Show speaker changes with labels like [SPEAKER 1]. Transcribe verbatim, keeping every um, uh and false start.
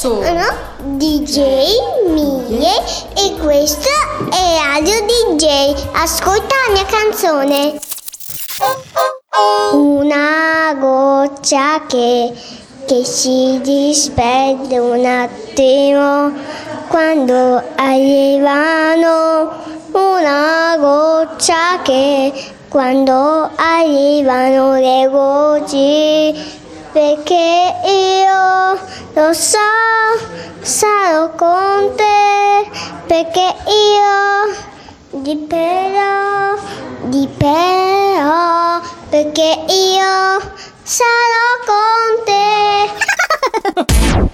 [SPEAKER 1] Sono D J Mie e questo è Radio D J. Ascolta la mia canzone. Una goccia che, che si disperde un attimo quando arrivano. Una goccia che quando arrivano le gocce, perché io lo so, sarò con te, perché io dipero, dipero, perché io sarò con te.